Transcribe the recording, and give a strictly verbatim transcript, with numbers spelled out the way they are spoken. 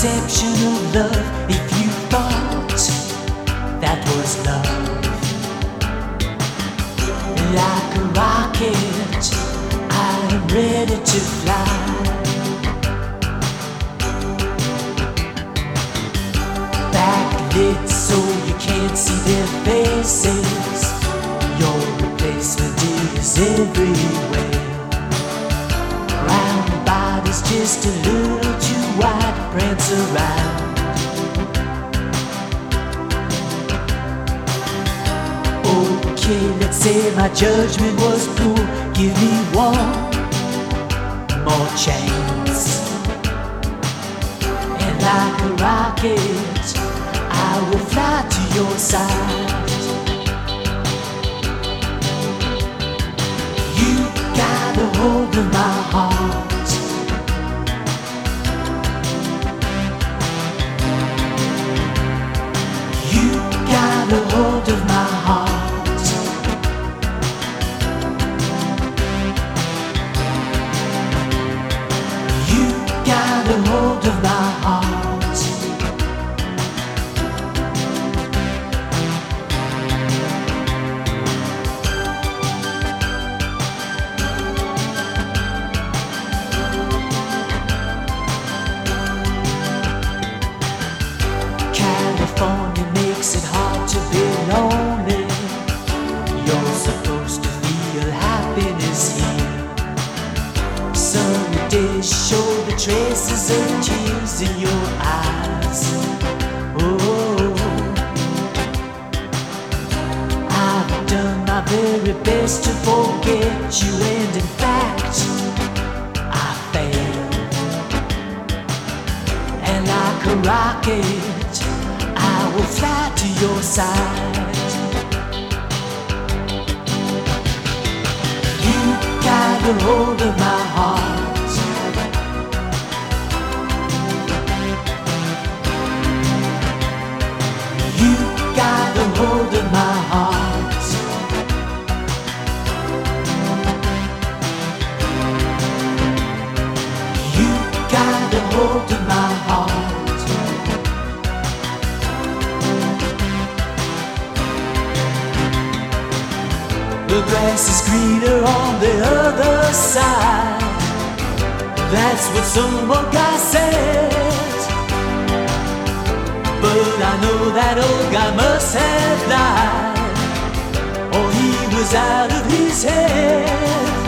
conception of love if you thought that was love. Like a rocket, I'm ready to fly. Backlit so you can't see their faces. Your replacement is everywhere. Round body's just a little too wide to prance around. Okay, let's say my judgment was poor. Give me one more chance. And like a rocket, I will fly to your side. You got a hold of my heart. You got a hold of my heart. The hold of my heart. California makes it hard to be lonely. You're supposed to feel happiness here. Sunny days show the traces of tears in your eyes. Oh, I've done my very best to forget you, and in fact, I failed. And like a rocket, I will fly to your side. You got a hold of my heart. You got a hold of my heart. You got a hold of my heart. The grass is greener on the other side. That's what some old guy said. But I know that old guy must have lied, or he was out of his head.